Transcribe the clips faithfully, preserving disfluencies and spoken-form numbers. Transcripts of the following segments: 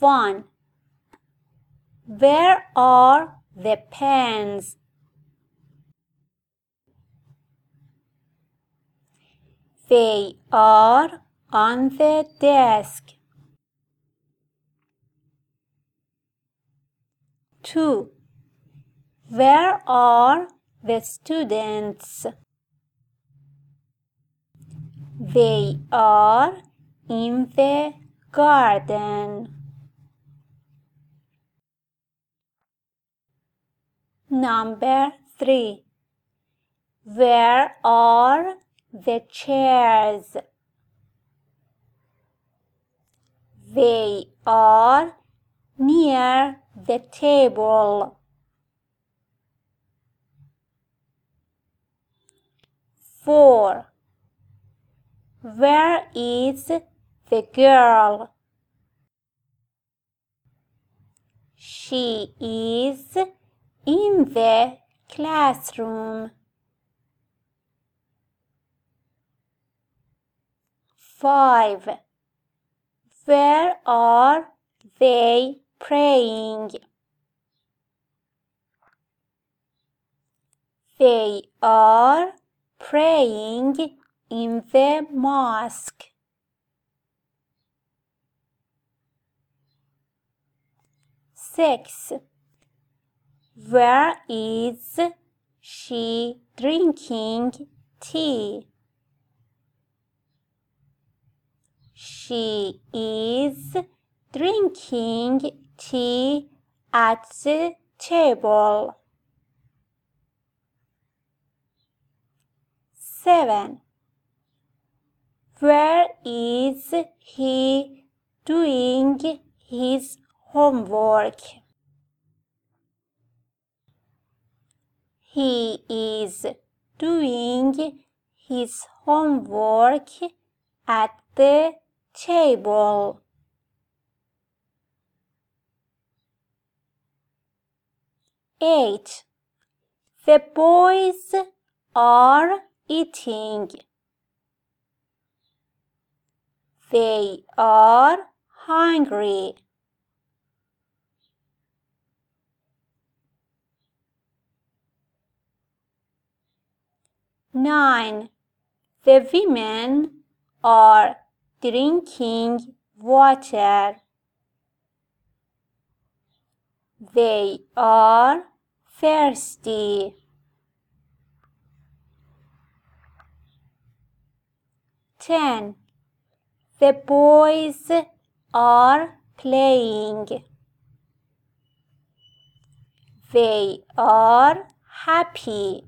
One. Where are the pens? They are on the desk. Two. Where are the students? They are in the garden. Number three. Where are the chairs? They are near the table. Four. Where is the girl? She is in the classroom. Five. Where are they praying? They are praying in the mosque. Six. Where is she drinking tea? She is drinking tea at the table. Seven. Where is he doing his homework? He is doing his homework at the table. Eight. The boys are eating. They are hungry. Nine. The women are drinking water. They are thirsty. Ten. The boys are playing. They are happy.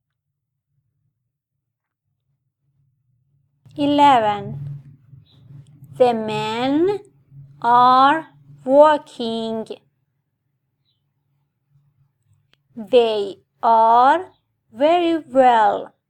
Eleven. The men are walking. They are very well.